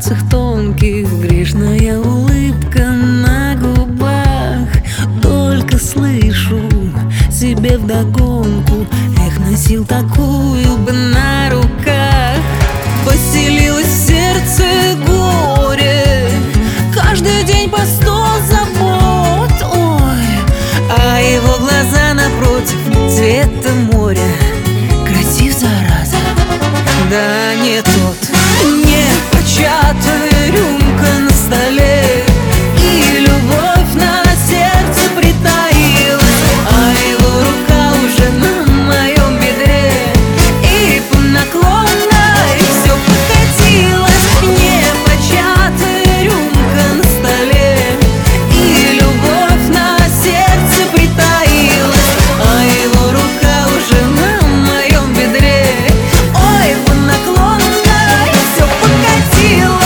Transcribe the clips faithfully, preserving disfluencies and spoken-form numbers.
пальцах тонких грешная улыбка на губах. Только слышу себе вдогонку: эх, носил такую бы на руках. Поселилось в сердце горе, каждый день по сто забот. Ой, а его глаза напротив цвета моря. Красив, зараза, да не тот. Не початая рюмка на столе, и любовь на сердце притаилась, а его рука уже на моем бедре, и по наклонной все покатилось. Не початая рюмка на столе, и любовь на сердце притаилась, а его рука уже на моем бедре, ой, по наклонной все покатилось.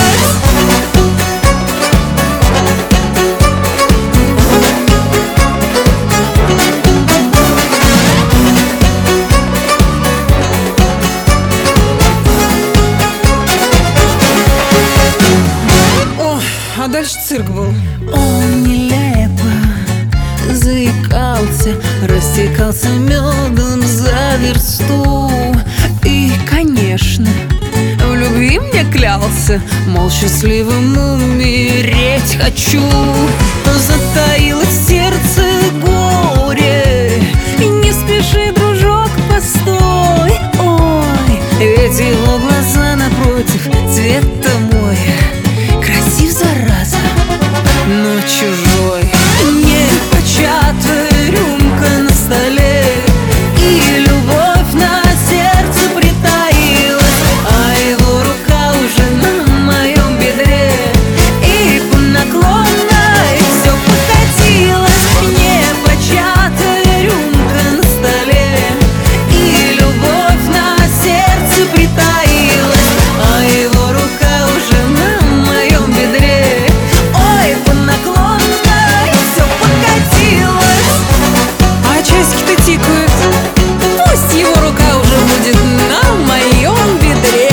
О, а дальше цирк был. Он нелепо заикался, растекался медом за версту. И, конечно, в любви мне клялся, мол, счастливым умереть хочу. Затаилось в сердце горе, и не спеши, дружок, постой. Ой, ведь его глаза напротив цвета моря. Красив, зараза, но чужой. Не початая рюмка на столе, и любовь на сердце притаилась, а его рука уже на моем бедре, и по наклонной все покатилось. Не початая рюмка на столе, и любовь на сердце притаилась, а его рука уже на моем бедре, ой, по наклонной все покатилось. А часики-то тикают. Пусть его рука уже будет на моем бедре.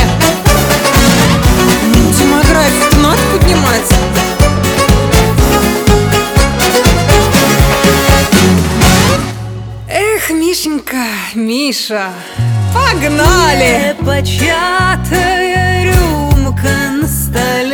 Ну, демографию-то надо поднимать. Эх, Мишенька, Миша, погнали! Не початая рюмка на столе,